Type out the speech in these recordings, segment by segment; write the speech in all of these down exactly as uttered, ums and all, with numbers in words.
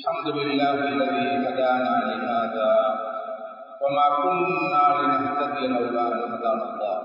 الحمد لله الذي هدانا لهذا وما كنا لنهتدي لولا أن هدانا الله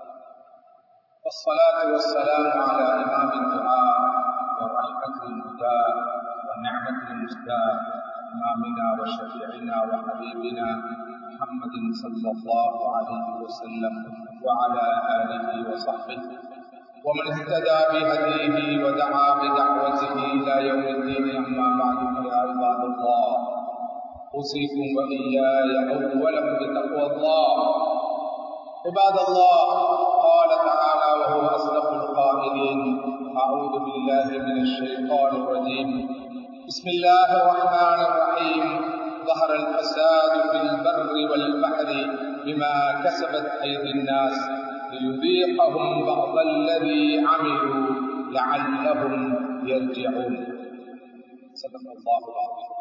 والصلاة والسلام على إمام الدعاء ورحمة المهداة والنعمة المزداة إمامنا وشفيعنا وحبيبنا محمد صلى الله عليه وسلم وعلى آله وصحبه ومن اهتدى بهديه ودعا بدعوته إلى يوم الدين. أما بعد فيا عباد الله أوصيكم وإياي أولا بتقوى الله. عباد الله، قال تعالى وهو أصدق القائلين: أعوذ بالله من الشيطان الرجيم. بسم الله الرحمن الرحيم. ظهر الفساد في البر والبحر بما كسبت أيدي الناس ليذيقهم بعض الذي عملوا لعلهم يرجعون. صدق الله العظيم.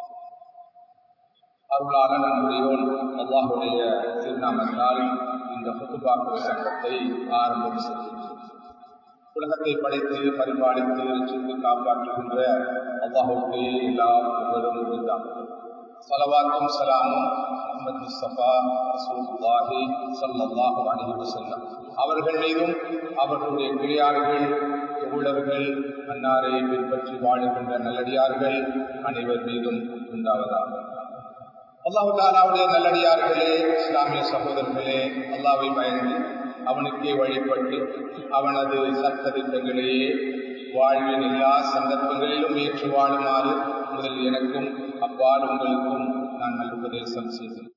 அருளான நன்றியோடு அல்லாஹுடைய திருநாமத்தால் இந்த குத்துபா பிரசங்கத்தை ஆரம்பம் செய்கின்றோம். உலகத்தை படைத்து பரிபாலித்து ரட்சித்து காப்பாற்றுகின்ற அல்லாஹுக்கே எல்லா புகழும் உரித்தாகும். ஸலவாத்தும் ஸலாமும் முஹம்மது முஸ்தபா ரசூலுல்லாஹி ஸல்லல்லாஹு அலைஹி வஸல்லம் அவர்கள் மீதும் அவர்களுடைய கிளையார்கள் தோழர்கள் அன்னாரை பின்பற்றி வாழுகின்ற நல்லடியார்கள் அனைவர் மீதும் உண்டாவதாக. அல்லாஹு தஆலாவுடைய நல்லடியார்களே, இஸ்லாமிய சகோதரர்களே, அல்லாஹ்வை பயந்து அவனுக்கே வழிபட்டு அவனது சட்டதிட்டங்களையே வாழ்வின் எல்லா சந்தர்ப்பங்களிலும் ஏற்று வாழுமாறு முதல் எனக்கும் அப்பால் உங்களுக்கும் நான் நல்லுபதேசம் செய்தேன்.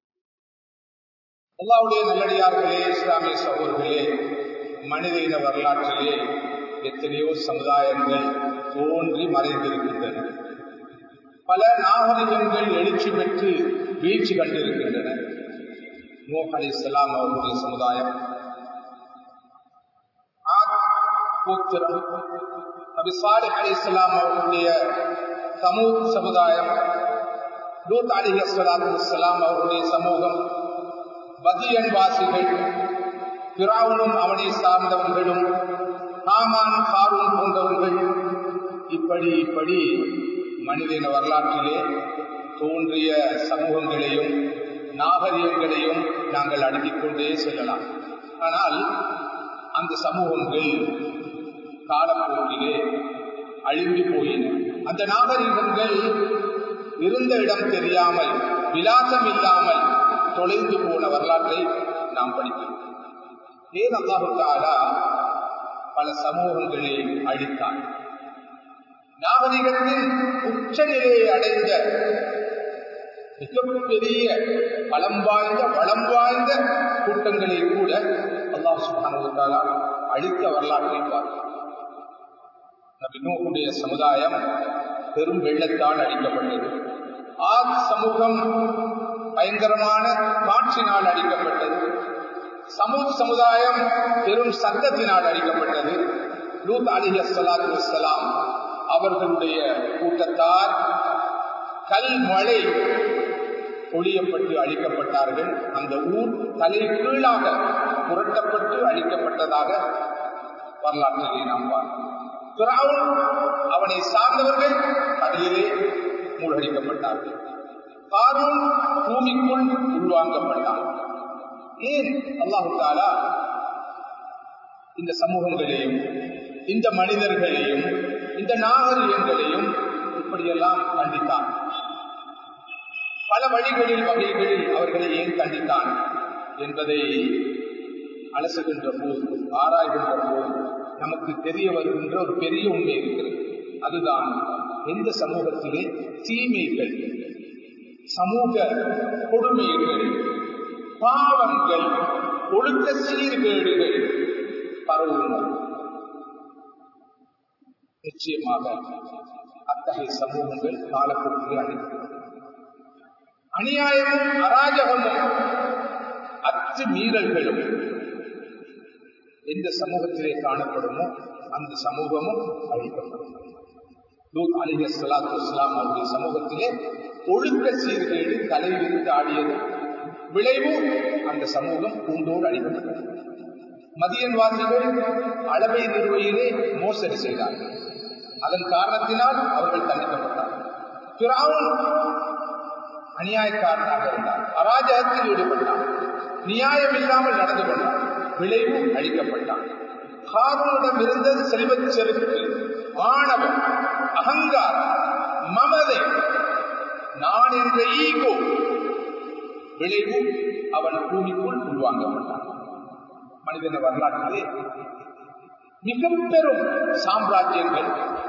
அல்லாஹ்வுடைய நல்லடியார்களே, இஸ்லாமிய சகோதரர்களே, மனித இன வரலாற்றிலே எத்தனையோ சமுதாயங்கள் தோன்றி மறைந்திருக்கின்றன. பல நாகரிகங்கள் எழுச்சி பெற்று வீழ்ச்சி கண்டிருக்கின்றன. நூஹ் அலைஹிஸ்ஸலாம் அவர்களுடைய சமுதாயம், ஆத் கோத்திரம், நபி சாலிஹ் அலைஹிஸ்ஸலாம் அவர்களுடைய சமூக சமுதாயம், லூத் அலைஹிஸ்ஸலாத்து வஸ்ஸலாம் அவர்களுடைய சமூகம், மதியன் வாசிகள், ஃபிரௌனும் அவனை சார்ந்தவர்களும், ஹாமான் காரூன் போன்றவர்கள், இப்படி இப்படி மனிதன வரலாற்றிலே தோன்றிய சமூகங்களையும் நாகரிகங்களையும் நாங்கள் அடுக்கிக் கொண்டே செல்லலாம். ஆனால் அந்த சமூகங்கள் காலப்போக்கிலே அழிந்து போயின. அந்த நாகரிகங்கள் இருந்த இடம் தெரியாமல், விலாசம் இல்லாமல் தொலைந்து போன வரலாற்றை நாம் படிக்கிறோம். ஏன் அல்லாஹ் தஆலா பல சமூகங்களை அழித்தான்? நாகரிகத்தின் உச்ச நிலையை அடைந்த மிகப்பெரிய பலம் வாய்ந்த வளம் வாய்ந்த கூட்டங்களை கூட அல்லாஹ் சுப்ஹானஹு வ தஆலா அழித்த வரலாற்றை பார்க்கிறோம். நபி நூஹுடைய சமுதாயம் பெரும் வெள்ளத்தால் அழிக்கப்பட்டது. ஆத் சமூகம் பயங்கரமான காற்றினால் அழிக்கப்பட்டது. சமூக சமுதாயம் பெரும் சத்தத்தினால் அழிக்கப்பட்டது. லூத் அலைஹிஸ்ஸலாத்து வஸ்ஸலாம் அவர்களுடைய கூட்டத்தார் கல் மழை பொழியப்பட்டு அழிக்கப்பட்டார்கள். அந்த ஊர் தலை கீழாக புரட்டப்பட்டு அழிக்கப்பட்டதாக வரலாற்றிலே நாம் பார்க்கிறோம். ஃபிரௌன் அவனை சார்ந்தவர்கள் கடலிலே மூழ்கடிக்கப்பட்டார்கள். காரூன் பூமிக்குள் உள்வாங்கப்பட்டான். ஏன் அல்லாஹ் தஆலா இந்த சமூகங்களையும் இந்த மனிதர்களையும் இந்த நாகரிகங்களையும் இப்படியெல்லாம் கண்டித்தான்? பல வழிகளில் வகைகளில் அவர்களை ஏன் கண்டித்தான் என்பதை அலசுகின்ற போது, ஆராய்கின்ற போது நமக்கு தெரிய வருகின்ற ஒரு பெரிய உண்மை இருக்கிறது. அதுதான், எந்த சமூகத்திலே தீமைகள், சமூக கொடுமைகள், பாவங்கள், ஒழுக்க சீர்கேடுகள் பரவுகின்றன, நிச்சயமாக அத்தகைய சமூகங்கள் காலப்போக்கிலே அழிக்கிறது. அநியாயமும் அராஜகமும் அத்து மீறல்களும் எந்த சமூகத்திலே காணப்படுமோ அந்த சமூகமும் அழிக்கப்படும். லூத் அலைஹிஸ்ஸலாத்து வஸ்ஸலாம் அவருடைய சமூகத்திலே ஒழுக்க சீர்கேடு தலைவிரித்து ஆடியது. விளைவு அந்த சமூகம் பூண்டோடு அழிக்கப்பட்டது. மதியன் வாசிகள் அளவை நிறுவையிலே மோசடி செய்தார்கள். அதன் காரணத்தினால் அவர்கள் தண்டிக்கப்பட்டார்கள். ஃபிரௌன் அநியாயக்காரனாக இருந்தான், அராஜகத்தில் ஈடுபட்டான், நியாயம் இல்லாமல் நடந்து கொண்டான், விளைவு அளிக்கப்பட்டான். காரூனிடம் இருந்தது செல்வச் செருக்கு, ஆணவம், அகங்காரம், மமதை, நான் என்ற ஈகோ. விளைவு அவன் பூமிக்குள் உள்வாங்கப்பட்டான். மனிதன வரலாற்றிலே மிக பெரும் சாம்ராஜ்யங்கள்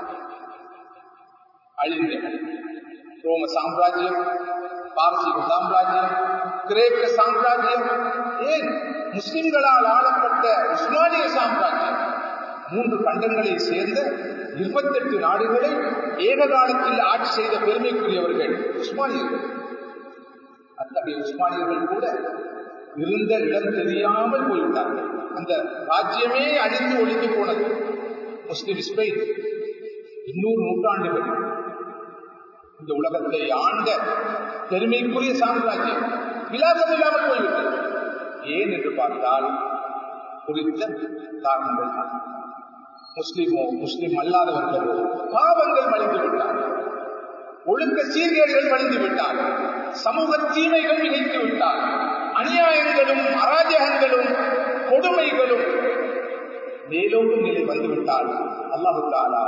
அழிந்தன. ரோம சாம்ராஜ்யம், பாரசீக சாம்ராஜ்யம், கிரேக்க சாம்ராஜ்யம், ஏன் முஸ்லிம்களால் ஆளப்பட்ட உஸ்மானிய சாம்ராஜ்யம், மூன்று கண்டங்களை சேர்ந்த இருபத்தி எட்டு நாடுகளை ஏக காலத்தில் ஆட்சி செய்த பெருமைக்குரியவர்கள் உஸ்மானியர்கள். அத்தகைய உஸ்மானியர்கள் கூட இருந்த இடம் தெரியாமல் போய்விட்டார்கள். அந்த ராஜ்யமே அழிந்து ஒழிந்து போனது. முஸ்லிம் ஸ்பெயின் இன்னூறு நூற்றாண்டுகள் இந்த உலகத்தை ஆண்ட பெருமைக்குரிய சாம்ராஜ்யம் விலாசம் இல்லாமல் போய்விட்டது. ஏன் என்று பார்த்தால் குறித்த காரணங்கள் தான். முஸ்லிமோ முஸ்லிம் அல்லாதவர்களோ பாவங்கள் மலிந்து விட்டார்கள், ஒழுக்க சீர்கேடுகள் மலிந்து விட்டார்கள், சமூக தீமைகள் மிகைத்து விட்டார்கள், அநியாயங்களும் அராஜகங்களும் கொடுமைகளும் மேலோடும் நிலை வந்துவிட்டால் அல்லாஹ் தஆலா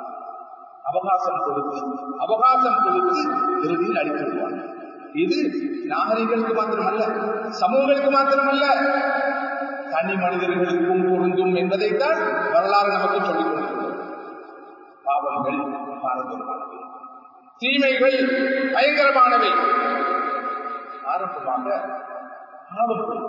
அவகாசம் கொடுத்து அவகாசம் கொடுத்து இறுதியில் அழித்து விடுவார். இது நாகரிகங்களுக்கு மாத்திரமல்ல, சமூகங்களுக்கு மாத்திரமல்ல, தனி மனிதர்களுக்கும் பொருந்தும் என்பதைத்தான் வரலாறு நமக்கு சொல்லிக் கொடுக்கிறது. பாவங்கள் பாரம்பரியமானவை, தீமைகள் பயங்கரமானவை. ஆரம்பமாக பாவங்கள்,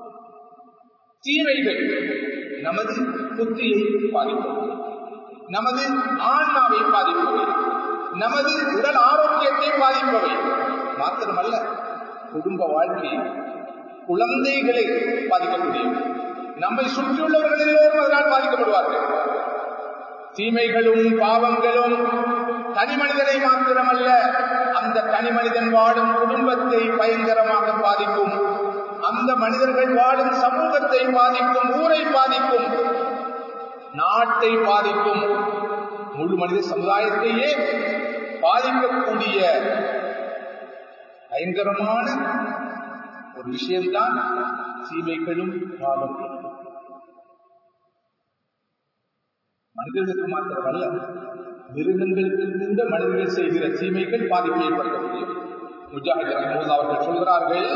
தீமைகள் நமது புத்தியை பாதிப்பவை, நமது ஆன்மாவை பாதிப்பவை, நமது உடல் ஆரோக்கியத்தை பாதிப்பவை மாத்திரமல்ல, குடும்ப வாழ்க்கை, குழந்தைகளை பாதிக்கக்கூடியவை. நம்மை சுற்றியுள்ளவர்கள் எல்லோரும் அதனால் பாதிக்கப்படுவார்கள். தீமைகளும் பாவங்களும் தனி மனிதனை மாத்திரமல்ல, அந்த தனி மனிதன் வாழும் குடும்பத்தை பயங்கரமாக பாதிக்கும், அந்த மனிதர்கள் வாழும் சமூகத்தை பாதிக்கும், ஊரை பாதிக்கும், நாட்டை பாதிக்கும், முழு மனித சமுதாயத்தையே பாதிக்கக்கூடிய பயங்கரமான ஒரு விஷயம்தான் தீமைகளும் பாவங்களும். மனிதர்களுக்கு மாத்திரமல்ல, மிருகங்களுக்கு இருந்த மனிதர்கள் செய்கிற தீமைகள் பாதிப்பை ஏற்படுத்தக்கூடியது. முஜாஹித் ரஹ்மத்துல்லாஹி அவர்கள் சொல்கிறார்கள்,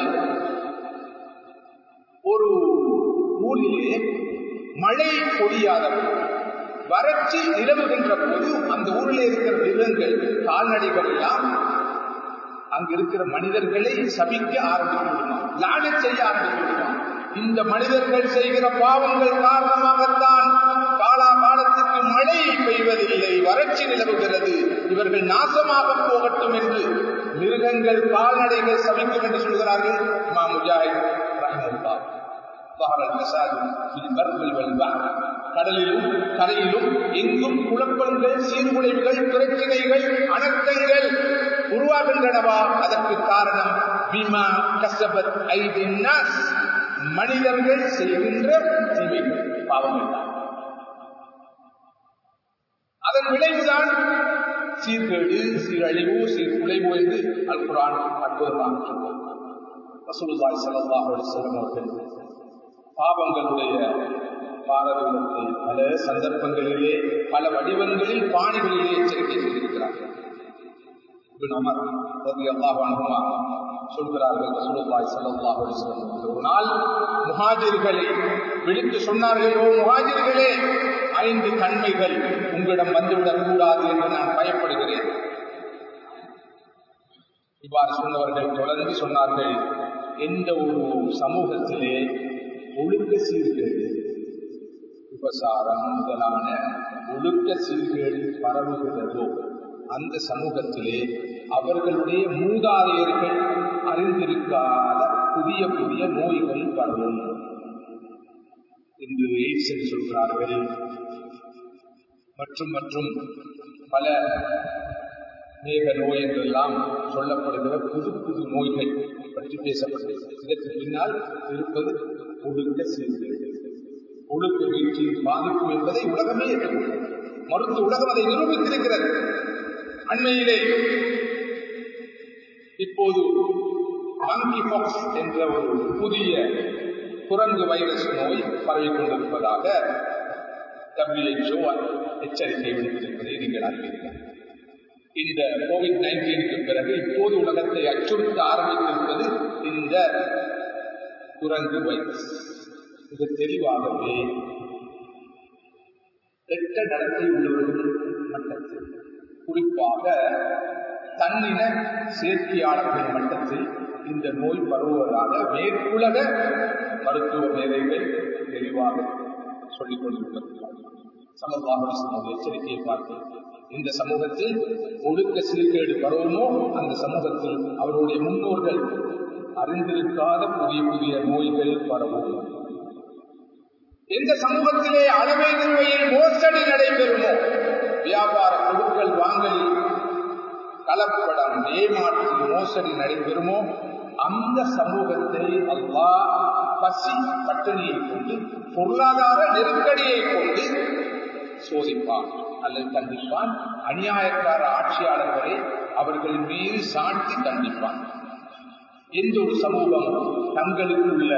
ஒரு ஊரிலே மழை பொழியாத வறட்சி நிலவுகின்ற போது அந்த ஊரில் இருக்கிற மிருகங்கள், கால்நடைகள் எல்லாம் அங்கு இருக்கிற மனிதர்களை சபிக்க ஆரம்பித்து விடுமா, லானத் செய்ய ஆரம்பித்து விடுமா. இந்த மனிதர்கள் செய்கிற பாவங்கள் காரணமாகத்தான் காலா காலத்துக்கு மழை பெய்வதில்லை, வறட்சி நிலவுகிறது, இவர்கள் நாசமாக போகட்டும் என்று மிருகங்கள், கால்நடைகள் சபிக்கும் என்று சொல்கிறார்கள் இமாம் முஜாஹித் ரஹ்மத்துல்லாஹ். கடலிலும் கரையிலும் எங்கும் குழப்பங்கள், சீர்குலைவுகள், பிரச்சனைகள், அனர்த்தங்கள் உருவாகின்றனவா? அதற்கு காரணம் பிமா கஸபத் ஐதின் நாஸ், மனிதர்கள் செய்கின்ற தீமைகள், பாவங்கள் தான். அதன் விளைவுதான் சீர்கேடு, சீரழிவு, சீர்குலைவு என்று அல் குர்ஆன் அற்புதமாக சொல்வார். ரசூலுல்லாஹி ஸல்லல்லாஹு அலைஹி வஸல்லம் அவர்கள் பாவங்களுடைய பாரதூரத்தை பல சந்தர்ப்பங்களிலே, பல வடிவங்களில், பாணிகளிலே எச்சரிக்கை செய்திருக்கிறார்கள். இப்னு உமர் ரலியல்லாஹு அன்ஹுமா சொல்கிறார்கள், ரசூலுல்லாஹி ஸல்லல்லாஹு அலைஹி வஸல்லம் ஒரு நாள் முஹாஜிர்களை விழித்து சொன்னார்கள், ஓ முஹாஜிர்களே, ஐந்து தன்மைகள் உங்களிடம் வந்துவிடக் கூடாது என்று நான் பயப்படுகிறேன். இவ்வாறு சொன்னவர்கள் தொடர்ந்து சொன்னார்கள், எந்த ஒரு சமூகத்திலே ஒழுக்க சீர்கேடு, விபசாரம் முதலான ஒழுக்க சீர்கேடு பரவுகிறதோ அந்த சமூகத்திலே அவர்களுடைய மூதாதையர்கள் அறிந்திருக்காத புதிய புதிய நோய்கள் பரவும் என்று எய்ட்ஸ் என்று சொல்கிறார்கள். மற்றும் மற்றும் பல மேக நோய் என்றெல்லாம் சொல்லப்படுகிற புது புது நோய்கள் பற்றி பேசப்பட்டது. இதற்கு பின்னால் இருப்பது ஒழுக்க சீர்கேடு, ஒழுக்க வீழ்ச்சியின் பாதிப்பு என்பதை உலகமே ஏற்றுக்கொள்ளும். மருத்துவ உலகம் அதை நிரூபித்திருக்கிறது. அண்மையிலே இப்போது மங்கி பாக்ஸ் என்ற ஒரு புதிய குரங்கு வைரஸ் நோய் பரவிக் கொண்டிருப்பதாக டபிள்யூஹெச்ஓ எச்சரிக்கை விடுத்திருப்பதை நீங்கள் அறிவீர்கள். இந்த கோவிட் நைன்டீனுக்கு பிறகு இப்போது உலகத்தை அச்சுறுத்த ஆரம்பித்திருப்பது இந்த குரங்கு வைரஸ். இது தெளிவாகவே கெட்ட நடத்தை உள்ளவர்கள் மட்டத்தில், குறிப்பாக தன்னின சேர்க்கையாளர்கள் மட்டத்தில் இந்த நோய் பரவுவதாக மேற்குலக மருத்துவ மேதைகள் தெளிவாக சொல்லிக் கொண்டிருக்கிறார்கள். சமூக எச்சரிக்கையை பார்த்து இந்த சமூகத்தில் ஒழுக்க சீர்கேடு பரவுமோ அந்த சமூகத்தில் அவருடைய முன்னோர்கள் அறிந்திருக்காத புதிய புதிய நோய்கள் பரவும். எந்த சமூகத்திலே அளவை நிறுவையில் மோசடி நடைபெறுமோ, வியாபார பொருட்கள் வாங்கலில் கலப்படம் ஏமாற்று மோசடி நடைபெறுமோ அந்த சமூகத்தை அல்லாஹ் பசி பட்டினியை கொண்டு பொருளாதார நெருக்கடியை கொண்டு சோதிப்பான் அல்லது தண்டிப்பான். அநியாயக்கார ஆட்சியாளர்களை அவர்களின் மீது சாட்டி தண்டிப்பான். எந்த ஒரு சமூகம் தங்களுக்குள்ள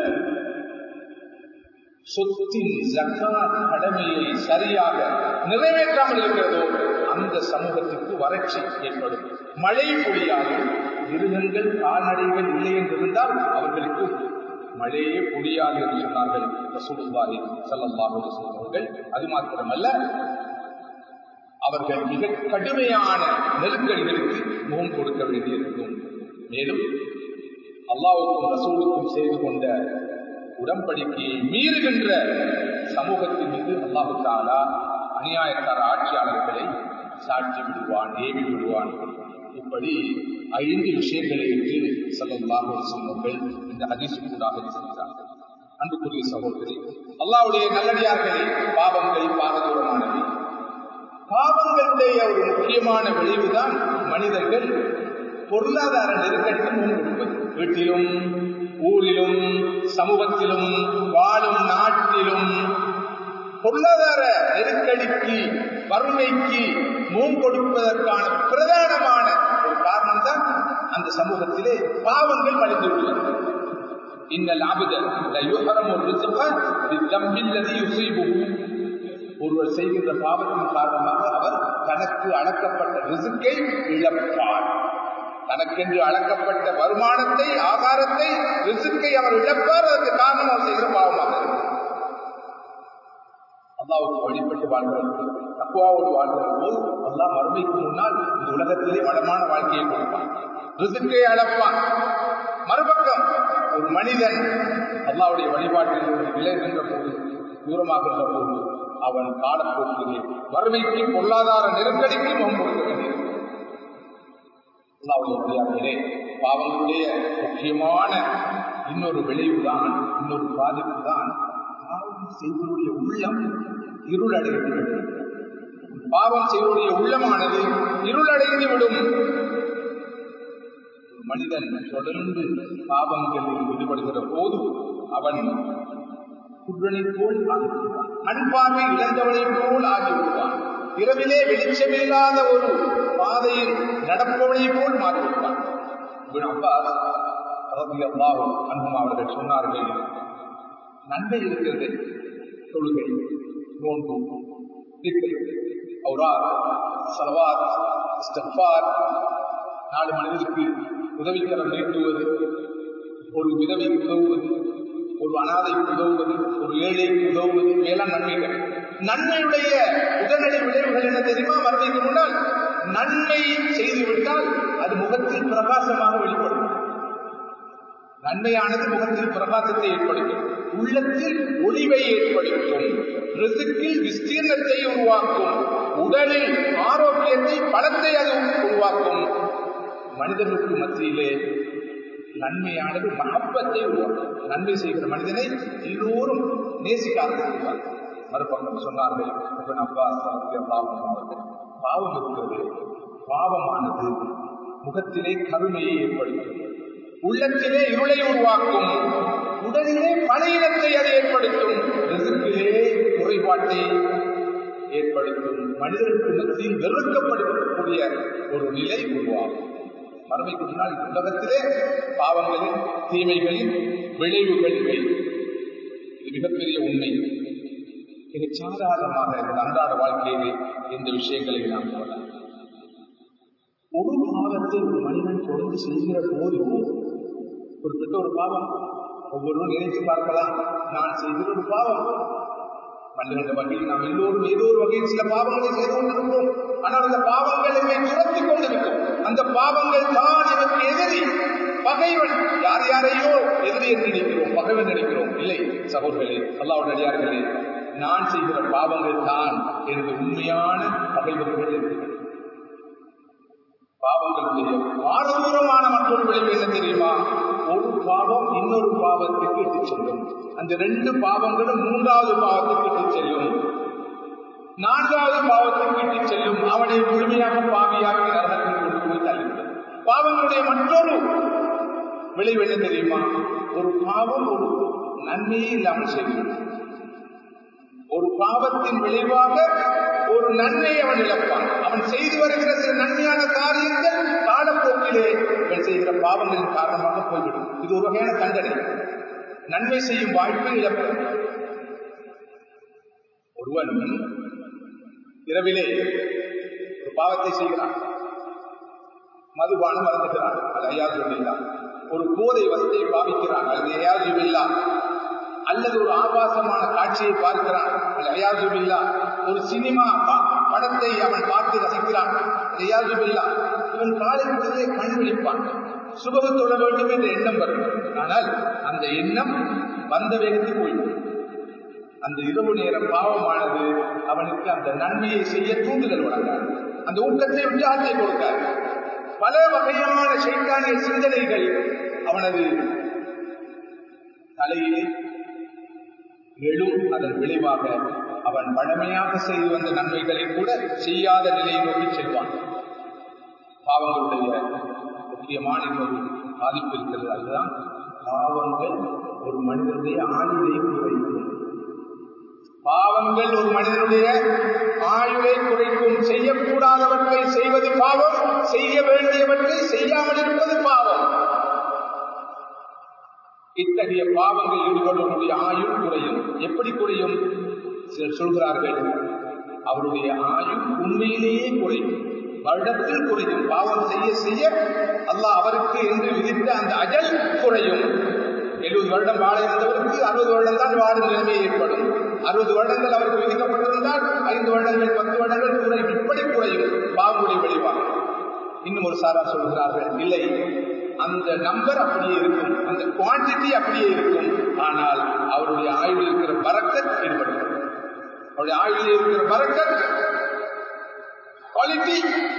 சொத்தின் ஜக்காத் கடமையை சரியாக நிறைவேற்றாமல் இருக்கிறதோ அந்த சமூகத்திற்கு வறட்சி ஏற்படும், மழை பொழியாது. மிருகங்கள் கால்நடைகள் இல்லை என்றிருந்தால் அவர்களுக்கு மழையே பொழியாது என்று சொன்னார்கள் ரசூலுல்லாஹி ஸல்லல்லாஹு அலைஹி வஸல்லம் அவர்கள். அது மாத்திரமல்ல, அவர்கள் மிக கடுமையான நெருக்கடிகளுக்கு முகம் கொடுக்க வேண்டியிருக்கும். மேலும் அல்லாஹ்வுக்கும் ரசூலுக்கும் செய்து கொண்ட உடன்படிக்கையை மீறுகின்ற சமூகத்தின் மீது அல்லாஹ் தஆலா அநியாயக்கார ஆட்சியாளர்களை சாட்சி விடுவான், ஏவி விடுவான். இப்படி ஐந்து விஷயங்களை இட்டு ஸல்லல்லாஹு அலைஹி வஸல்லம் இந்த ஹதீஸுக்குள்ளாக செய்கிறார்கள். அன்புக்குரிய சகோதரி, அல்லாஹ்வுடைய நல்லடியார்களே, பாவங்கள் பாரதூரமானவை. பாவங்களுடைய ஒரு முக்கியமான விளைவுதான் மனிதர்கள் பொருளாதார நெருக்கடிக்கு முன் கொடுப்பது. வீட்டிலும் ஊரிலும் சமூகத்திலும் வாழும் நாட்டிலும் பொருளாதார நெருக்கடிக்கு வறுமைக்கு முன் கொடுப்பதற்கான பிரதானமான ஒரு காரணம் தான் அந்த சமூகத்திலே பாவங்கள் வழிந்துள்ளது. இன்னல் அபத லா யுஹரமு ரிஸ்க பிதம்பில்லதி யுஸீபுஹு. ஒருவர் செய்கின்ற பாவத்தின் காரணமாக அவர் தனக்கு அளக்கப்பட்ட ரிஸ்கை இழப்பார். தனக்கென்று அளக்கப்பட்ட வருமானத்தை, ஆகாரத்தை, ரிஸ்கை அவர் இழப்பார். அதற்கு காரணம் அவர் செய்கிற பாவமாக இருக்கும். அல்லாஹ்வுக்கு வழிபட்டு வாழ்கிறவர்கள், தக்வாவோடு வாழ்கிறவர்கள் அல்லாஹ் மறுமைக்கு முன்னால் இந்த உலகத்திலே வளமான வாழ்க்கையை கொடுப்பான், ரிஸ்கை அளப்பான். மறுபக்கம் ஒரு மனிதன் அல்லாஹ்வுடைய வழிபாட்டில் விளைகின்ற போது, தூரமாகின்ற போது அவன் காலப்போக்கிலே வறுமைக்கு பொருளாதார நெருக்கடிக்கு முகம் கொடுக்க வேண்டியிருக்கும். அல்லாஹ்வுடைய பாவங்களுடைய முக்கியமான இன்னொரு விளைவுதான், இன்னொரு பாதிப்பு தான் பாவம் செய்வனுடைய உள்ளம் இருளடைந்து. பாவம் செய்வனுடைய உள்ளமானது இருளடைந்து விடும். மனிதன் தொடர்ந்து பாவங்களில் ஈடுபடுகிற போது அவன் குற்றனை போல் ஆகிவிடுவான், அன்பாமை இழந்தவனை போல் ஆகிவிடுவான், இரவிலே வெளிச்சமில்லாத ஒரு பாதையில் நடப்பவனை போல் மாற்றிவிடுவான். அப்பாஸ் ரலியல்லாஹு அன்ஹு அவர்கள் சொன்னார்கள், நன்மை இருக்கிறது, தொழுகை, நோன்பு, திக்ர், ஔராத், ஸலவாத், இஸ்திக்ஃபார், நாலு மனிதருக்கு உதவிக்கரம் நீட்டுவது, ஒரு விதவைக்கு உதவுவது, ஒரு அனாதைக்கு உதவுவது, ஒரு ஏழைக்கு உதவுவது, மேலாம் நன்மைகள். நன்மையுடைய உடனடி விளைவுகள் என்ன தெரியுமா? மறுமைக்கு முன்னால் நன்மை செய்துவிட்டால் அது முகத்தில் பிரகாசமாக வெளிப்படும். நன்மையானது முகத்தில் பிரகாசத்தை ஏற்படுத்தும், உள்ளத்தில் ஒளிவை ஏற்படுத்தும், ரிஸ்கில் விஸ்தீர்ணத்தை உருவாக்கும், உடலில் ஆரோக்கியத்தை, பலத்தை அது உருவாக்கும். மனிதர்களுக்கு மத்தியிலே நன்மையானது மஹப்பத்தை உருவாக்கும். நன்மை செய்கிற மனிதனை எல்லோரும் நேசிக்க ஆரம்பிக்கிறார்கள். மறுபக்கம் சொன்னார்கள் அவர்கள், பாவம் இருக்கிறது, பாவமானது முகத்திலே கருமையை ஏற்படுத்தும், உள்ளத்திலே இருளை உருவாக்கும், உடலிலே பலவீனத்தை அது ஏற்படுத்தும், ரிஸ்கிலே குறைபாட்டை ஏற்படுத்தும், மனிதர்களுக்கு மத்தியில் வெறுக்கப்படக்கூடிய ஒரு நிலை உருவாகும். மறுமைக்கு முன்னால் இந்த உலகத்திலே பாவங்களின் தீமைகளின் விளைவுகள் இவை. இது மிகப்பெரிய உண்மை. மிக சாதாரணமாக இந்த அன்றாட வாழ்க்கையிலே இந்த விஷயங்களை நாம் சொல்லலாம். ஒரு பாவத்தை ஒரு மனிதன் தொடர்ந்து செய்கிற போது குறிப்பிட்ட ஒரு பாவம் ஒவ்வொருவரும் நினைத்து பார்க்கலாம். நான் செய்கிற ஒரு பாவம் பன்னிரண்டு வகையில் நாம் எல்லோரும் ஏதோ ஒரு வகையில் சில பாவங்களை செய்து கொண்டிருக்கிறோம். ஆனால் அந்த பாவங்கள் என்னை துரத்தி கொண்டிருக்கும். அந்த பாவங்கள் தான் எனக்கு எதிரி, பகைவன். யார் யாரையோ எதிரி என்று நினைக்கிறோம், பகைவன் நினைக்கிறோம். இல்லை சகோதரர்களே, அல்லாஹ்வுடைய அடியார்களே, நான் செய்கிற பாவங்கள் தான் எனக்கு உண்மையான பகைவர்கள் இருக்கிறது. பாவங்களுடைய பாரதூரமான மற்றொரு விளைவு என்ன தெரியுமா? ஒரு பாவம் இன்னொரு பாவத்துக்கு இட்டு செல்லும். அந்த ரெண்டு பாவங்களும் மூன்றாவது பாவத்துக்கு இட்டு செல்லும், நான்காவது பாவத்துக்கு இட்டு செல்லும். அவனை முழுமையாக பாவியாக்கி நரகத்தில் கொண்டு போய் தள்ளிவிடும். பாவங்களுடைய மற்றொரு விளைவு என்ன தெரியுமா? ஒரு பாவம் ஒரு நன்மையே இல்லாமல் செய்கிறது. ஒரு பாவத்தின் விளைவாக ஒரு நன்மையை அவன் இழப்பான். அவன் செய்து வருகிற சில நன்மையான காரியங்கள் காலப்போக்கிலே அவன் செய்கிற பாவங்களின் காரணமாக போய்விடும். இது ஒரு வகையான தண்டனை. நன்மை செய்யும் வாய்ப்பை இழப்பது. ஒருவன் இரவிலே ஒரு பாவத்தை செய்கிறான், மதுபானம் மறந்துகிறான், அது ஐயாவது. ஒரு போதை வசத்தை பாவிக்கிறான், அது ஐயாவது. அல்லது ஒரு ஆபாசமான காட்சியை பார்க்கிறான், அது ஐயாவது. ஒரு சினிமா படத்தை அவன் பார்த்து ரசிக்கிறான், அது ஐயாவது. இவன் காலை பொழுதே கண் விழிப்பான், சுபகம் தொழ வேண்டும் என்ற எண்ணம் வரும். ஆனால் அந்த எண்ணம் வந்த வேகத்தில் போய்விடும். அந்த இரவு நேர பாவமானது அவனுக்கு அந்த நன்மையை செய்ய தூண்டுதல் வழங்காது, அந்த ஊக்கத்தை விட்டு ஆசை கொடுக்காது. பல வகையான சைத்தானிய சிந்தனைகள் அவனது தலையிலே எழும். அதன் விளைவாக அவன் வழமையாக செய்து வந்த நன்மைகளை கூட செய்யாத நிலையை நோக்கி செல்வான். பாவங்களுடைய முக்கியமான இன்னொரு பாதிப்பு இருக்கிறது. அதுதான் பாவங்கள் ஒரு மனிதனுடைய ஆயுளை குறைக்கும். பாவங்கள் ஒரு மனிதனுடைய ஆயுளை குறைக்கும். செய்யக்கூடாதவற்றை செய்வது பாவம், செய்ய வேண்டியவற்றை செய்யாமல் இருப்பது பாவம். இத்தகைய பாவங்கள் ஈடுபடுவதனுடைய ஆயுள் குறையும். எப்படி குறையும்? சிலர் சொல்கிறார்கள், அவருடைய ஆயுள் உண்மையிலேயே குறையும், வருடத்தில் குறையும். பாவம் செய்ய செய்ய அல்லாஹ் அவருக்கு என்று விதித்த அந்த அஜல் குறையும். எழுபது வருடம் வாழ இருந்தவருக்கு அறுபது வருடம் தான் வாழும் நிலைமை ஏற்படும். அறுபது வருடங்கள் அவருக்கு விதிக்கப்பட்டிருந்தால் ஐந்து வருடங்கள் பத்து வருடங்கள் குறையும். இப்படி குறையும் பாவங்களுடைய விளைவாக. இன்னும் ஒரு சாரா சொல்கிறார்கள், இல்லை, அந்த நம்பர் அப்படியே இருக்கும், அந்த குவான்டிட்டி அப்படியே இருக்கும். ஆனால் அவருடைய ஆயுளில் இருக்கிற பரக்கத் ஈடுபடுகிறது. அவருடைய ஆயுளில் இருக்கிற பரக்கத் குவாலிட்டி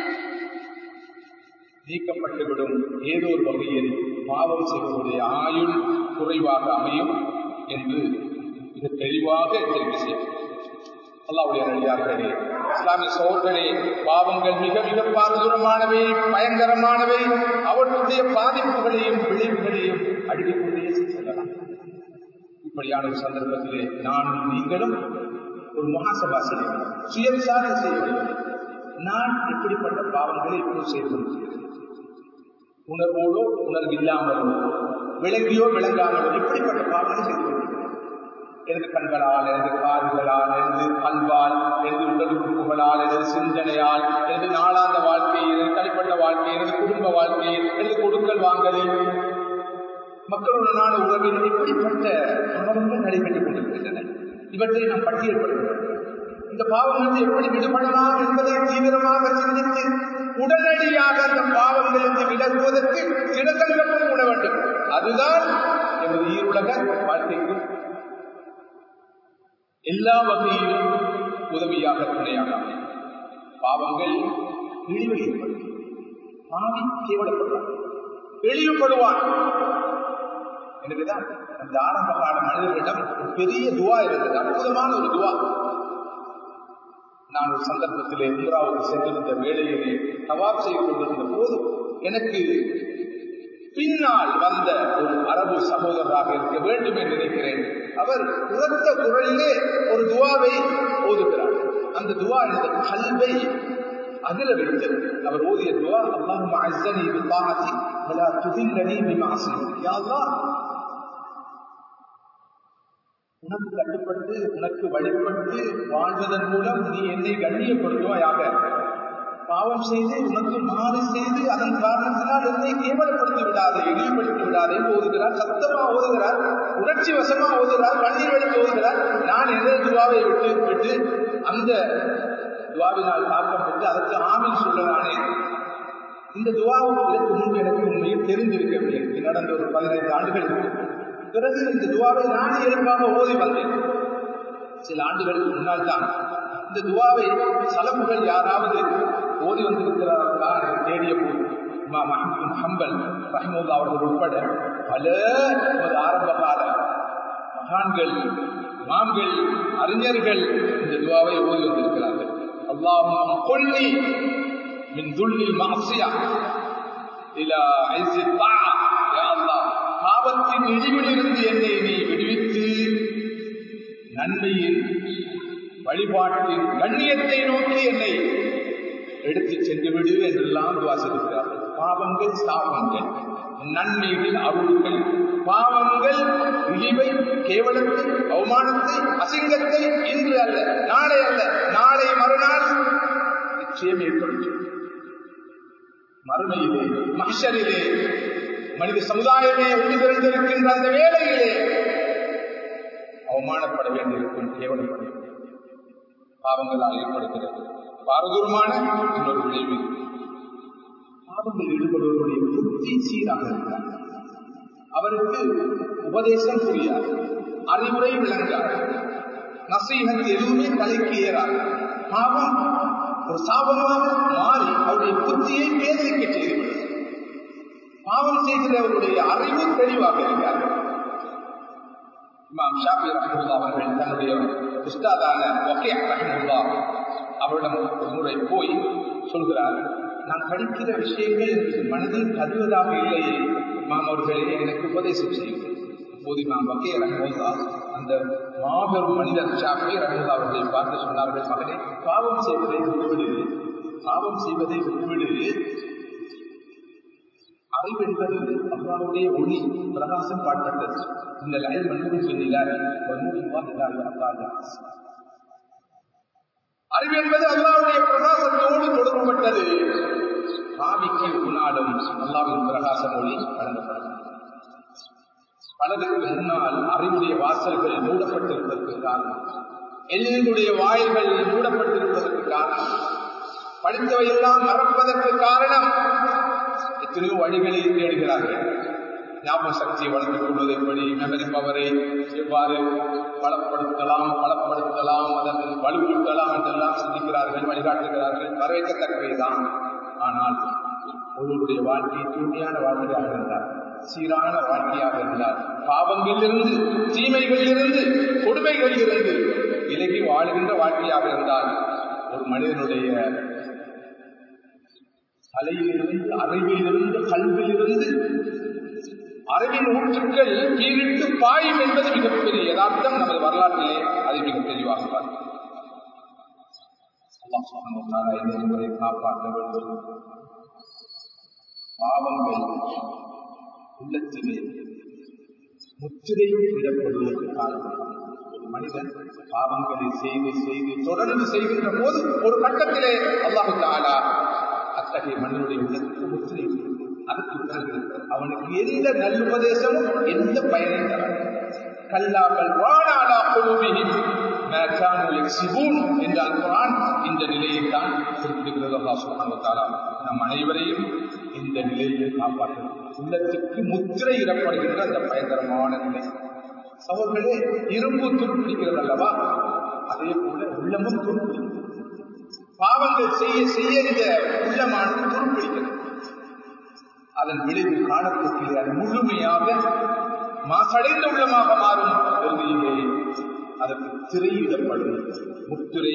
நீக்கப்பட்டுவிடும். ஏதோ ஒரு வகையில் பாவம் செய்வதனுடைய ஆயுள் குறைவாக அமையும் என்று மிக தெளிவாக எச்சரிக்கை செய்யும். அல்லாஹ்வுடைய அடியார்களே, இஸ்லாமிய சகோதரர்களே, பாவங்கள் மிக மிக பாரதூரமானவை, பயங்கரமானவை. அவற்றுடைய பாதிப்புகளையும் விளைவுகளையும் அடுக்கிக் கொண்டே செல்லலாம். இப்படியான ஒரு சந்தர்ப்பத்திலே நானும் நீங்களும் ஒரு முஹாசபா செய்ய வேண்டும், சுய விசாரணை செய்ய வேண்டும். நான் எப்படிப்பட்ட பாவங்களை இப்போது செய்து கொண்டிருக்கிறேன்? உணர்வோடோ உணர்வு இல்லாமலோ, விளங்கியோ விளங்காமலோ எப்படிப்பட்ட பாவங்களை செய்து கொண்டிருக்கிறேன்? எனது கண்களால், எனது காதுகளால், எனது பண்பால், எனது உடல் உறுப்புகளால், எனது சிந்தனையால், எனது நாளாந்த வாழ்க்கை, எனது தனிப்பட்ட வாழ்க்கை, எனது குடும்ப வாழ்க்கை, எனது கொடுக்கல் வாங்கலில், மக்களுடனான உறவில் எப்படிப்பட்ட பாவங்கள் நடைபெற்றுக் கொண்டிருக்கின்றன? இவற்றை நாம் பட்டியல்படுத்த இந்த பாவங்கள் எப்படி விடுபடலாம் என்பதை தீவிரமாக சிந்தித்து உடனடியாக அந்த பாவங்களுக்கு விலகுவதற்கு திறத்தங்களும் உண வேண்டும். அதுதான் எனது ஈருலக வாழ்க்கைக்கு எல்லா வகையிலும் உதவியாக துணையாக. பாவங்கள் இழிவை ஏற்படும், பாவி கேவலப்படுவான், இழிவுபடுவான். எனவேதான் அந்த ஆரம்ப கால மனிதர்களிடம் ஒரு பெரிய துவா இருந்தது, அற்புதமான ஒரு துவா. நான் ஒரு சந்தர்ப்பத்திலே உம்ராவுக்கு சென்றிருந்த வேளையிலே தவாப் செய்து கொண்டிருந்த போது எனக்கு பின்னால் வந்த ஒரு அரபு சகோதரராக இருக்க வேண்டும் என்று நினைக்கிறேன். அவர் உரத்த குரலிலே ஒரு துவாவை ஓதுகிறார். அந்த துவா எனது கல்வை அதுல வைத்து அவர் ஓதிய துஆ அல்லாஹும்ம அஸ்ஸனி பித்தாஅதி வலா துதில்லனி பிமஅஸியதி. யா அல்லாஹ், உனக்கு கட்டுப்பட்டு உனக்கு வழிபட்டு வாழ்வதன் மூலம் நீ என்னை கண்ணியப்படுத்துவாயாக. பாவம் செய்து உனக்கு மாறு செய்து அதன் காரணத்தினால் என்னை கேவலப்படுத்தி விடாதே, இழிவுபடுத்தி விடாதே ஓதுகிறார். சத்தமா ஓதுகிறார், உணர்ச்சி வசமா ஓதுகிறார், கண்ணீர் வடித்து ஓதுகிறார். நான் எந்த துவாவை விட்டு விட்டு அந்த துவாவினால் தாக்கம் பெற்று அதற்கு ஆமீன் சொல்லலானே. இந்த துவாவுக்கு இதற்கு முன்பு எனக்கு உண்மையில் தெரிந்திருக்கவில்லை. நடந்த ஒரு பதினைந்து ஆண்டுகள் பிறகு இந்த துவாவை நான் இயல்பாக ஓதி வந்தேன். சில ஆண்டுகளுக்கு முன்னால் தான் இந்த துவாவை சலப்புகள் யாராவது ஓதி வந்திருக்கிறார்களா தேடிய போது இமாம் அஹ்மத் பின் ஹம்பல் ரஹ்மத்துல்லாஹி அவர்கள் உட்பட பல ஆரம்ப கால மகான்கள், இமாம்கள், அறிஞர்கள் இந்த துவாவை ஓதி வந்திருக்கிறார்கள். அல்லாஹும்ம குல்லி மின் துல்லில் மஅசியா இலா ஐஸி தஆ. யா அல்லாஹ், பாவத்தின் இழிவிலிருந்து என்னை நீ விடுவித்து நன்மையின் வழிபாட்டின் கண்ணியத்தை நோக்கி என்னை எடுத்து சென்று விடு என்றெல்லாம் துஆ செய்திருக்கிறார்கள். பாவங்கள் சாபங்கள், நன்மைகள் அருள்கள். பாவங்கள் இழிவை, கேவலத்தை, அவமானத்தை, அசிங்கத்தை இன்று அல்ல, நாளை அல்ல, நாளை மறுநாள் நிச்சயம் ஏற்படும். மறுமையிலே, மஹ்ஷரிலே, மனித சமுதாயமே ஒன்று திரண்டிருக்கின்ற அந்த வேளையிலே அவமானப்பட வேண்டியிருக்கும், கேவலப்பட வேண்டும். பாவங்களால் ஏற்படுகிறது பாரதூரமான இன்னொரு விளைவு. பாவங்கள் ஈடுபடுவதனுடைய புத்தி சீராக இருக்கிறார். அவருக்கு உபதேசம் புரியாது, அறிவுரை விளங்காது, நசீகத் எதுவுமே தலைக்கு ஏறாது. பாவம் ஒரு சாபமாக மாறி அவருடைய புத்தியை பேசிக்க செய்துவிடும். பாவம் செய்கிறவருடைய அறிவு தெளிவாக இருக்கிறார். இமாம் ஷாஃபி ரஹ்மத்துல்லாஹி அவர்கள் தன்னுடைய உஸ்தாதான வகீஅ் ரஹ்மத்துல்லாஹி அவரிடம் ஒரு முறை போய் சொல்கிறார், நான் படிக்கிற விஷயங்கள் மனதில் பதிவதாக இல்லையே இமாம் அவர்களே, எனக்கு உபதேசம் செய்யுங்கள். அப்போது இமாம் வகீஅ் ரஹ்மத்துல்லாஹி அந்த மாபெரும் மனிதர் ஷாஃபி ரஹ்மத்துல்லாஹி அவர்களை பார்த்து சொன்னார்கள், மகனே, பாவம் செய்வதை விட்டுவிடு, பாவம் செய்வதை விட்டுவிடு. அறிவு என்பது அல்லாஹ்வுடைய ஒளி பிரகாசம் பாட்டது. இந்த லைன் மனிதன் சொல்லினார், அறிவு என்பது அல்லாஹ்வுடைய பிரகாசத்தோடு தொடர்புபட்டது. பாவிக்கு உன்னாலும் அல்லாஹ்வின் பிரகாச ஒளி வழங்கப்படும். பலருக்கு முன்னால் அறிவுடைய வாசல்கள் மூடப்பட்டிருப்பதற்கு காரணம், எல்லுடைய வாயில்கள் மூடப்பட்டிருப்பதற்கு காரணம், படித்தவையெல்லாம் மறப்பதற்கு காரணம், எத்தனையோ வழிகளை தேடுகிறார்கள். ஞாபக சக்தியை வளர்த்துக் கொள்வது எப்படி, மெமரி பவரை எவ்வாறு பலப்படுத்தலாம் பலப்படுத்தலாம் அதற்கு வலுவூட்டலாம் என்றெல்லாம் சிந்திக்கிறார்கள், வழிகாட்டுகிறார்கள். வரவேற்கத்தக்கவைதான். ஆனால் ஒருவருடைய வாழ்க்கை தூய்மையான வாழ்க்கையாக இருந்தார், சீரான வாழ்க்கையாக இருந்தார், பாவங்களிலிருந்து, தீமைகளிலிருந்து, கொடுமைகளிலிருந்து விலகி வாழ்கின்ற வாழ்க்கையாக இருந்தால் ஒரு மனிதனுடைய தலையிலிருந்து, அறிவிலிருந்து, கல்வியிலிருந்து அறிவின் ஊற்றுக்கள் கீழிட்டு பாயும் என்பது மிகப்பெரிய யதார்த்தம். நமது வரலாற்றிலே அதை மிக தெளிவாக பார்க்கிறோம். அல்லாஹ் சுப்ஹானஹு வ தஆலா இந்த முறை காப்பாற்ற வேண்டும். பாவங்கள் உள்ளத்திலே முத்திரை விடப்படுவதற்கு காரணம், ஒரு மனிதன் பாவங்களை செய்து செய்து தொடர்ந்து செய்கின்ற போது ஒரு கட்டத்திலே அல்லாஹ் தஆலா அத்தகைய மனிதனுடைய உள்ளத்துக்கு முத்திரை. அதற்கு பிறகு அவனுக்கு எந்த நல்லுபதேசமும் எந்த பயனையும் தராது. கல்லாமல் வானாலா குலூபிஹிம் மா கானூ யக்ஸிபூன் என்ற அல்குர்ஆன் இந்த நிலையை தான் குறிப்பிடுகிறது. அல்லாஹ் சுப்ஹானஹு வ தஆலா நம் அனைவரையும் இந்த நிலையை காப்பாற்றும். உள்ளத்துக்கு முத்திரை இடப்படுகின்ற அந்த பயங்கரமான நிலை. சகோதரர்களே, இரும்பு துருப்பிடிக்கிறது அல்லவா, அதே போல உள்ளமும் துருப்பிடிக்கிறது. பாவங்கள் செய்ய செய்ய இந்த உள்ளமானது துருப்பிடிக்கிறது. அதன் விளைவு காலப்போக்கிலே அது முழுமையாக மாசடைந்த உள்ளமாக மாறும். இறுதியிலே அதற்கு திரையிடப்படும் முத்திரை.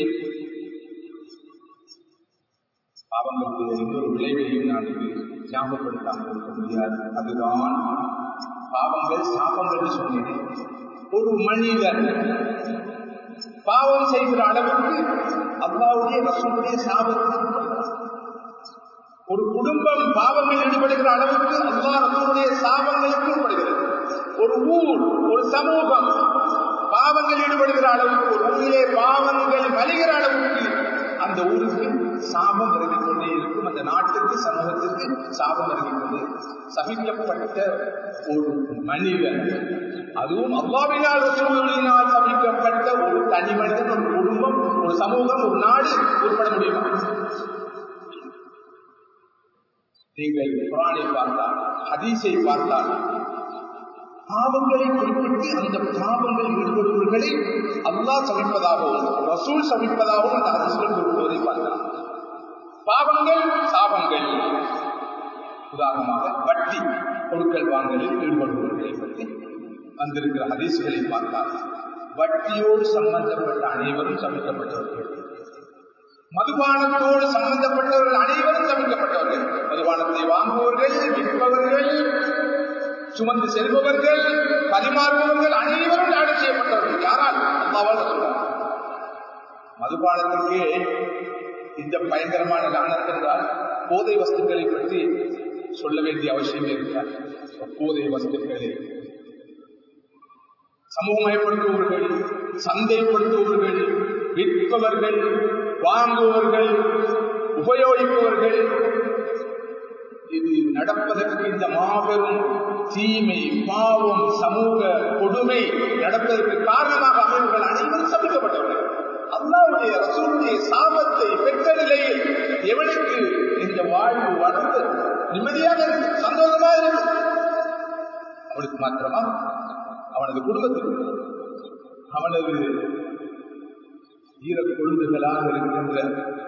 பாவங்களுடைய இன்னொரு விளைவையும் நான் ஞாபகப்படுத்தாமல் இருக்க முடியாது. அதுதான் பாவங்கள் சாபங்கள் சொன்னேன். ஒரு மனிதன் பாவம் செய்கிற அளவுக்கு அல்லாஹ்வுடைய ரசூலுடைய சாபத்துக்கு ஒரு குடும்பம் பாவங்கள் ஈடுபடுகிற அளவுக்கு அல்லாஹ் ரசூலுடைய சாபங்களுக்கு ஈடுபடுகிறது. ஒரு ஊர், ஒரு சமூகம் பாவங்கள் ஈடுபடுகிற அளவுக்கு, ஒரு ஊரிலே பாவங்கள் வலிகிற அளவுக்கு அந்த ஊருக்கு சாபம் இறங்கிக் கொண்டே இருக்கும். அந்த நாட்டுக்கு, சமூகத்துக்கு சாபம் இறங்கிக் கொண்டே சபிக்கப்பட்ட ஒரு மனிதன், அதுவும் அல்லாஹ்வினால் ரசூலுவினால் சபிக்கப்பட்ட ஒரு தனி மனிதன், ஒரு குடும்பம், ஒரு சமூகம், ஒரு நாடு உட்பட முடியுமா? நீங்கள் குர்ஆனை பார்த்தால், ஹதீஸை பார்த்தால் பாவங்களை குறிப்பிட்டு அந்த பாவங்கள் ஈடுபடுபவர்களை அல்லாஹ் சபிப்பதாகவும் ரசூல் சபிப்பதாகவும் அந்த ஹதீஸ்கள் குறிப்பிடுவதை பார்க்கலாம். பாவங்கள், சாபங்கள். உதாரணமாக வட்டி கொடுக்கல் வாங்கலில் ஈடுபடுபவர்களை பற்றி வந்திருக்கிற ஹதீஸ்களை பார்த்தால் வட்டியோடு சம்பந்தப்பட்ட அனைவரும் சபிக்கப்பட்டவர்கள், மதுபானத்தோடு சம்பந்தப்பட்டவர்கள் அனைவரும் சபிக்கப்பட்டவர்கள். மதுபானத்தை வாங்குபவர்கள், விற்பவர்கள், சுமந்து செல்பவர்கள், பரிமாறுபவர்கள் அனைவரும் லாடு செய்யப்பட்டவர்கள். யாரால்? அல்லாஹ்வால் சொல்றார். மதுபானத்துக்கு இந்த பயங்கரமான லானத் என்றால் போதை வஸ்துக்களை பற்றி சொல்ல வேண்டிய அவசியமே இருக்கிறார். போதை வஸ்துக்களை சமூகமயப்படுத்துபவர்கள், சந்தைப்படுத்துபவர்கள், விற்பவர்கள், வாங்குபவர்கள், உபயோகிப்பவர்கள், இது நடப்பதற்கு இந்த மாபெரும் தீமை, பாவம், சமூக கொடுமை நடப்பதற்கு காரணமாக அமைவுகள் அனைவரும் சபிக்கப்பட்டவர்கள். அல்லாஹ்வுடைய ரசூலுடைய சாபத்தை பெற்ற நிலையில் எவனுக்கு இந்த வாழ்வு வளர்ந்து நிம்மதியாக இருக்கும், சந்தோஷமாக இருக்கும்? அவனுக்கு மாத்திரமா? அவனது குடும்பத்திற்கு, அவனது ஈர கொழுந்துகளாக இருக்கின்ற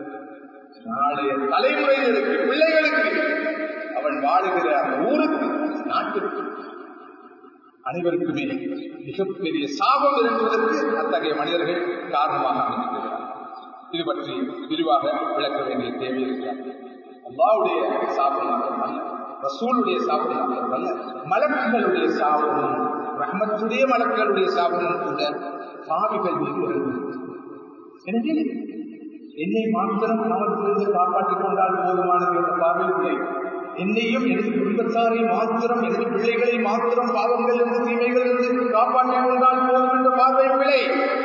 நாளைய தலைமுறைகளுக்கு, பிள்ளைகளுக்கு, அவன் வாழுகிற அந்த ஊருக்கு, நாட்டுக்கு, அனைவருக்குமே மிகப்பெரிய சாபம் இறங்குவதற்கு அத்தகைய மனிதர்கள் காரணமாக அமைந்திருக்கிறார். இது பற்றி விரிவாக விளக்க வேண்டிய தேவை இருக்கிறார். அல்லாஹ்வுடைய சாபம் மாத்திரமல்ல, ரசூலுடைய சாபம் மாத்திரமல்ல, மலக்குகளுடைய சாபமும், ரஹ்மத்துடைய மலக்குகளுடைய சாபமும் கூட பாவிகள் மீது வருகிறது. எனவே என்னை மாத்திரம் காவல்துறையை காப்பாற்றிக் கொண்டால் போதுமானது என்ற பார்வையில்லை. என்னையும் எனது குடும்பத்தாரை மாத்திரம், எனது பிள்ளைகளை மாத்திரம் பாவங்கள் என்று தீமைகள் என்று காப்பாற்றிக் கொண்டால் போதும் என்ற பார்வை பிழை.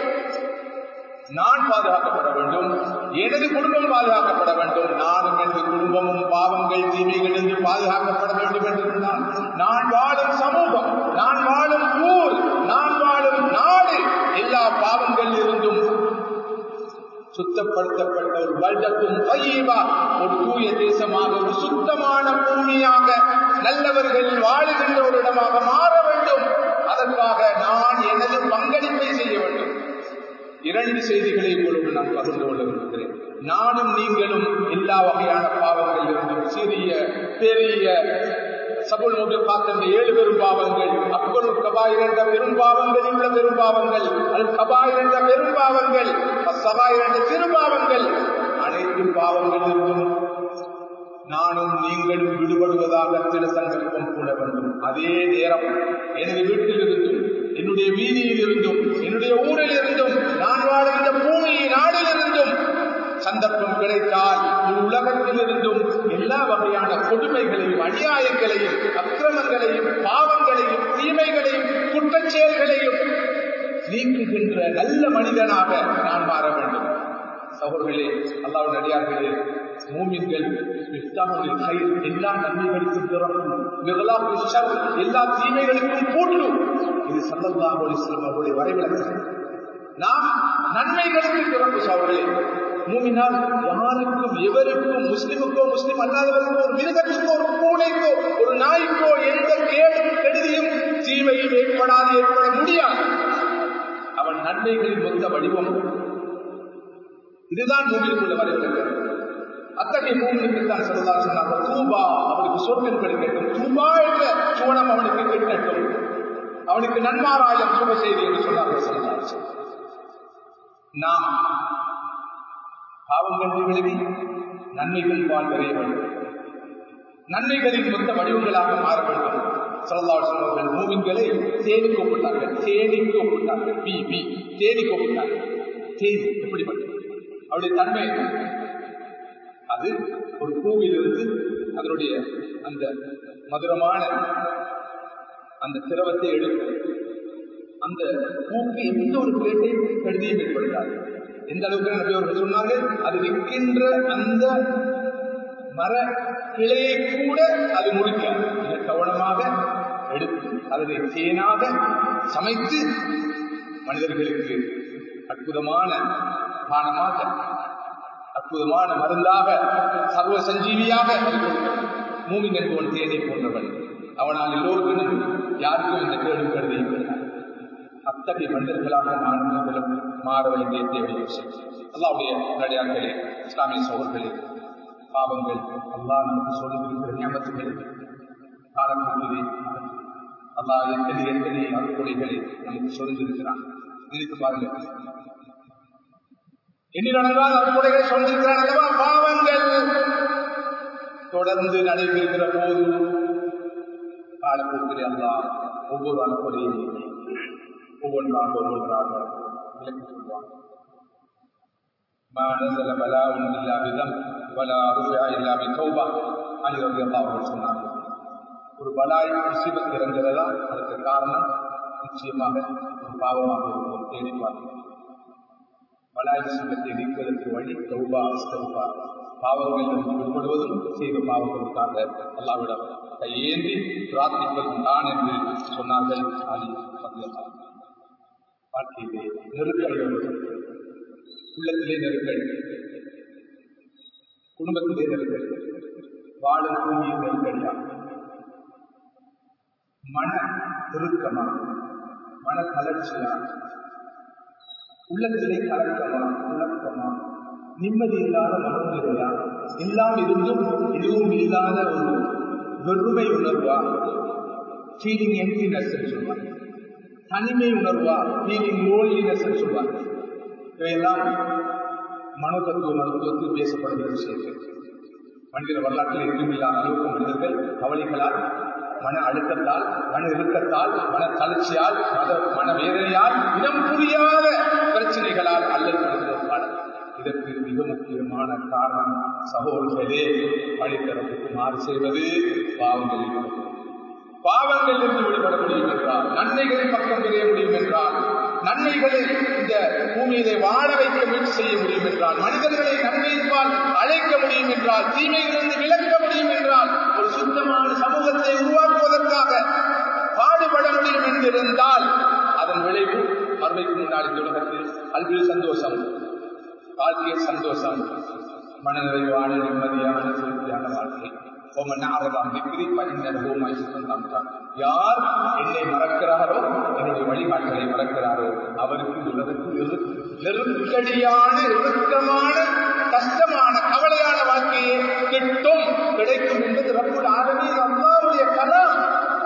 நான் பாதுகாக்கப்பட வேண்டும், எனது குடும்பம் பாதுகாக்கப்பட வேண்டும். நானும் எனது குடும்பமும் பாவங்கள், தீமைகள் என்று பாதுகாக்கப்பட வேண்டும் என்று சொன்னால் நான் வாழும் சமூகம், நான் வாழும் ஊர், நான் வாழும் நாடு எல்லா பாவங்களில் இருந்தும் சுத்தப்படுத்தப்பட்ட ஒரு பல்தத்தும் தய்யிபா, ஒரு தூய தேசமாக, ஒரு சுத்தமான பூமியாக, நல்லவர்கள் வாழுகின்ற ஒரு இடமாக மாற வேண்டும். அதற்காக நான் எனது பங்களிப்பை செய்ய வேண்டும். இரண்டு செய்திகளை உங்களுக்கு நான் பகிர்ந்து கொள்ள விரும்புகிறேன். நானும் நீங்களும் எல்லா வகையான பாவங்கள் இருந்தும், சிறிய பெரிய சபுல் முபிகாத் என்ற ஏழு பெரும் பாவங்கள், அக்பருல் கபாயிர் என்ற பெரும் பாவங்கள், உள்ள பெரும் பாவங்கள், அல் கபாயிர் என்ற பெரும் பாவங்கள், அஸ்ஸகாயிர் என்ற சிறு பாவங்கள், அனைத்து பாவங்கள் இருந்தும் நானும் நீங்களும் விடுபடுவதாக சில சங்கல்பம் கூட வேண்டும். அதே நேரம் எனது வீட்டில் இருந்தும், என்னுடைய வீதியில் இருந்தும், என்னுடைய ஊரில் இருந்தும், நான் வாழ்கின்ற பூமி நாடில் இருந்தும் சந்தர்ப்பம் கிடைத்தால் உலகத்தில் இருந்தும் எல்லா வகையான கொடுமைகளையும், அநியாயங்களையும், அக்கிரமங்களையும், பாவங்களையும், தீமைகளையும், குற்றச்செயல்களையும் நீக்குகின்ற நல்ல மனிதனாக நான் மாற வேண்டும். சகோதரர்களே, அல்லாஹ்வுடைய அடியார்களே, மூமின்கள் எல்லா நன்மைகளுக்கும் திறக்கும், எல்லா தீமைகளுக்கும் பூட்டும். இது ஸல்லல்லாஹு அலைஹி வஸல்லம் அவருடைய வரைவிலக்கணம். நாம் நன்மைகளுக்கு திறப்பு. சகோதரர்களே, மூமினால் யாருக்கும், எவருக்கும், முஸ்லிமுக்கோ முஸ்லிம் அல்லாதவருக்கோ, ஒரு மிருகத்திற்கோ, ஒரு பூனைக்கோ, ஒரு நாய்க்கோ எந்த கேடும் கெடுதியும் தீமையும் ஏற்படாது, ஏற்பட முடியாது. அவன் நன்மைகளின் மொத்த வடிவம். இதுதான் மூமினுக்குள்ள வரைவிலக்கணம். அத்தகைய மூமினுக்கு தான் ஸல்லல்லாஹு அலைஹி வஸல்லம் தூபா, அவனுக்கு சொர்க்கம் கிடைக்கட்டும், தூபா என்ற சுவனம் அவனுக்கு கிடைக்கட்டும், அவனுக்கு நன்மாராயம் சுப செய்தி என்று சொன்னார்கள் ஸல்லல்லாஹு அலைஹி வஸல்லம். நாம் பாவங்கள் விலகி நன்மைகள் வாழ்வதே வேண்டும், நன்மைகளின் மொத்த வடிவங்களாக மாற வேண்டும். ஸல்லல்லாஹு அலைஹி வஸல்லம் மூமின்களை தேடி கூப்பிட்டார்கள், தேடி கூப்பிட்டார்கள், பி பி தேடி கூப்பிட்டார்கள். தேன் எப்படிப்பட்டது, அவருடைய தன்மை அது ஒரு பூவிலிருந்து அதனுடைய அந்த மதுரமான அந்த திரவத்தை எடுக்கும். அந்த பூக்கு எந்த ஒரு பிளேட்டையும் கருதியும் ஏற்படுத்தாது. எந்த அளவுக்கு நபி அவர்கள் சொன்னார்கள், அது விற்கின்ற அந்த மர கிளையை கூட அது முடிக்க மிக கவனமாக எடுத்து அதனை தேனாக சமைத்து மனிதர்களுக்கு அற்புதமான பானமாக, அற்புதமான மருந்தாக, சர்வ சஞ்சீவியாக மூமின் என்பவன் தேனை போன்றவன். அவனால் எல்லோருக்கும் யாருக்கும் இந்த கேடும் கருதியும் அத்தகைய மனிதர்களாக நானும் மாற வேண்டிய தேவை. அல்லாஹ்வுடைய நடிகார்களே, இஸ்லாமிய சகோதரர்களே, பாவங்கள் அல்லாஹ் நமக்கு சொல்லியிருக்கிற நியமத்துகள் காலத்திலே அல்லாஹ் எத்தனை எத்தனை அறுக்குறைகளை நமக்கு சொல்லியிருக்கிறான். நினைத்து பாருங்கள், எண்ணிலடங்கால் அறுக்குறைகளை சொல்லியிருக்கிறான் அல்லவா. பாவங்கள் தொடர்ந்து நடைபெறுகிற போது காலத்திலே அல்லாஹ் ஒவ்வொரு அறுக்குறையும் ஒவ்வொன்றாக ஒவ்வொன்றாக விளக்கி சொல்வான். ஒரு பலாய் முசீபத் இறங்குறதா அதற்கு காரணம் நிச்சயமாக ஒரு பாவமாக இருக்கும். தேடி பார்க்கிறோம். பலாய் முசீபத்தை நீக்குவதற்கு வழி தௌபா, இஸ்திக்ஃபார், பாவங்கள் விடுபடுவதும் செய்த பாவங்களுக்காக அல்லாஹ்விடம் கையேந்தி பிரார்த்திப்பதும் தான் என்று சொன்னார்கள். அலி ரலியல்லாஹு அன்ஹு. வாழ்க்கையிலே நெருக்கடிகள், உள்ளத்திலே நெருக்கடி, குடும்பத்திலே நெருக்கடி, வாழும் பூமியில் நெருக்கடியா, மன திருக்கமா, மன தளர்ச்சியா, உள்ளத்திலே கலக்கமா, குழப்பமா, நிம்மதி இல்லாத மனநிலையா, எல்லாம் இருந்தும் எதுவும் இல்லாத ஒரு வெறுமை உணர்வா, ஃபீலிங் எம்ப்டினஸ் சொல்வாங்க, தனிமை உணர்வா, ஃபீலிங் லோன்லினஸ் சொல்வாங்க. இவையெல்லாம் மனோதத்துவ மருத்துவத்தில் பேசப்படுகிற விஷயங்கள். மனித வரலாற்றில் எதுவும் இல்லாத அளவுக்கு மனிதர்கள் கவலைகளால், மன அழுத்தத்தால், மன இறுக்கத்தால், மன தளர்ச்சியால், மத மன வேதனையால், இனம் புரியாத பிரச்சனைகளால் அல்லப்படுகிறார்கள். இதற்கு மிக முக்கியமான காரணம் சகோதரர்களே, வழித்தரத்துக்கு மாறு செய்வது, பாவங்களில் பாவங்கள் இருந்து விடுபட முடியும் என்றால், நன்மைகளின் பக்கம் பெரிய முடியும் என்றால், நன்மைகளை இந்த பூமியிலே வாழ வைக்க முயற்சி செய்ய முடியும் என்றால், மனிதர்களை நன்மையின்பால் அழைக்க முடியும் என்றால், தீமையிலிருந்து விளக்க முடியும் என்றால், ஒரு சுத்தமான சமூகத்தை உருவாக்குவதற்காக பாடுபட முடியும் என்றிருந்தால், அதன் விளைவு மறுமைக்கு முன்னால் இந்த உலகத்தில் அல்பில் சந்தோஷம், வாழ்க்கைய சந்தோஷம், மனநிறைவான நிம்மதியான திருப்தியான வாழ்க்கை. யார் என்னை மறக்கிறாரோ, என்னுடைய வழிகாட்டலை மறக்கிறாரோ, அவருக்கு உலகத்தில் நெருக்கடியான, இறுக்கமான, கஷ்டமான, கவலையான வாழ்க்கையே கிட்டும், கிடைக்கும் என்பது ரப்புல் ஆலமீன் அல்லாஹ்வுடைய கலாம்.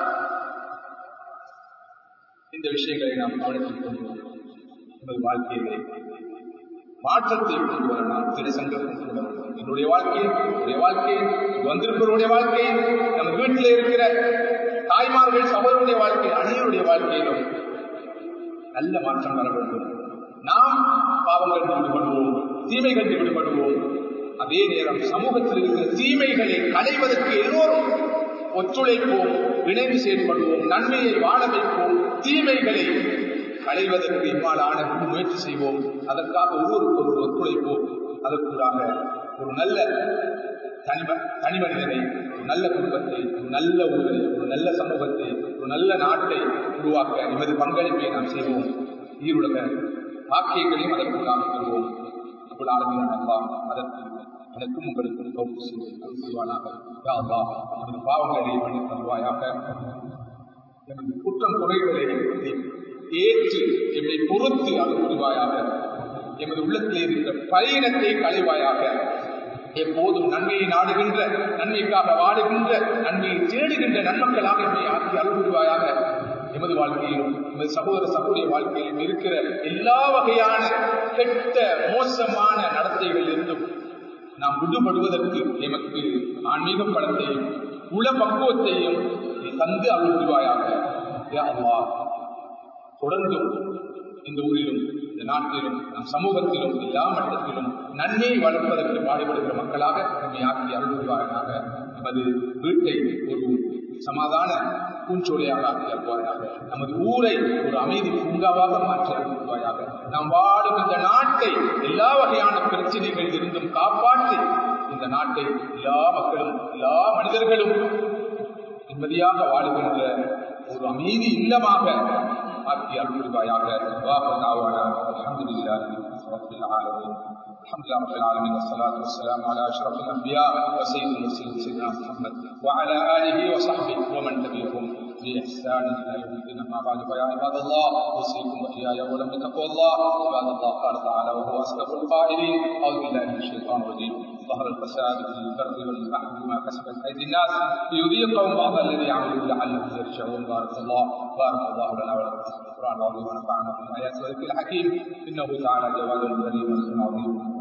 இந்த விஷயங்களை நாம் கவனித்துக் கொள்வோம். நமது வாழ்க்கையிலே மாற்றத்தை கொண்டு வரலாம், திருசங்கத்தை கொண்டு வரலாம். என்னுடைய வாழ்க்கை, என்னுடைய வாழ்க்கை, வந்திருப்பவருடைய வாழ்க்கை, நம்ம வீட்டில் இருக்கிற தாய்மார்கள், சகோதரருடைய வாழ்க்கை, அனைவருடைய வாழ்க்கையிலும் நல்ல மாற்றம் வர வேண்டும். நாம் பாவங்கள் விடுபடுவோம், தீமைகள் விடுபடுவோம். அதே நேரம் சமூகத்தில் இருக்கிற தீமைகளை களைவதற்கு எல்லோரும் ஒத்துழைப்போம், இணைந்து செயல்படுவோம், நன்மையை வாழ வைப்போம், தீமைகளை களைவதற்கு இம்மாலான முயற்சி செய்வோம். அதற்காக ஒவ்வொருவரும் ஒத்துழைப்போம். அதற்குள்ளாக ஒரு நல்ல தனி தனிமனிதனை, ஒரு நல்ல குடும்பத்தை, ஒரு நல்ல ஊரை, ஒரு நல்ல சமூகத்தை, ஒரு நல்ல நாட்டை உருவாக்க எமது பங்களிப்பை நாம் செய்வோம். ஈருலக வாக்கியங்களையும் அதற்குள்ளாக பெறுவோம். அல்லாஹ் அல்லாஹ் அதற்கு எனக்கும் உங்களுக்கும் தௌஃபீக் செய்வானாக. யா அல்லாஹ், நமது பாவங்களை மன்னித்து தருவாயாக. நமது குற்றம் குறைகளை ஏற்று எம்மை பொறுத்து அருள் புரிவாயாக. எமது உள்ளத்திலே இருக்கிற பலவீனத்தை களைவாயாக. எப்போதும் நன்மையை நாடுகின்ற, நன்மைக்காக வாடுகின்ற, நன்மையை தேடுகின்ற நன்மக்களாக எம்மை ஆக்கி அருள் புரிவாயாக. எமது வாழ்க்கையிலும் எமது சகோதர சகோதரிய வாழ்க்கையிலும் இருக்கிற எல்லா வகையான கெட்ட மோசமான நடத்தைகளில் இருந்தும் நாம் விடுபடுவதற்கு எமக்கு ஆன்மீக பலத்தையும் உள பக்குவத்தையும் தந்து அருள் புரிவாயாக. யா அல்லாஹ், தொடர்ந்தும் இந்த ஊரிலும் இந்த நாட்டிலும் நம் சமூகத்திலும் எல்லா மட்டத்திலும் நன்மையை வளர்ப்பதற்கு பாடுபடுகிற மக்களாக நம்மை ஆக்கி அருள் புரிவாயாக. நமது வீட்டை ஒரு சமாதான பூஞ்சோலையாக ஆக்கி அருள்வாயாக. நமது ஊரை ஒரு அமைதி பூங்காவாக மாற்றி அருள்வாயாக. நாம் வாழும் இந்த நாட்டை எல்லா வகையான பிரச்சனைகளில் இருந்தும் காப்பாற்றி இந்த நாட்டை எல்லா மக்களும் எல்லா மனிதர்களும் நிம்மதியாக வாழுகின்ற ஒரு அமைதி இல்லமாக ஆக்கி அருள்வாயாக. الحمد لله رب العالمين الحمد لله رب العالمين والصلاة والسلام على أشرف الأنبياء وسيد المرسلين سيدنا محمد وعلى آله وصحبه ومن تبعهم بإحسان إلى يوم الدين. أما بعد فيا عباد الله أوصيكم وإياي أولا بتقوى الله. عباد الله قال تعالى وهو أصدق القائلين أعوذ بالله من الشيطان الرجيم ظهر الفساد في البر والبحر بما كسبت أيدي الناس ليذيقهم بعض الذي عملوا لعلهم يرجعون. بارك الله بارك الله لنا ولكم في القرآن العظيم ونفعنا بالآيات والذكر الحكيم إنه تعالى جواد كريم عظيم.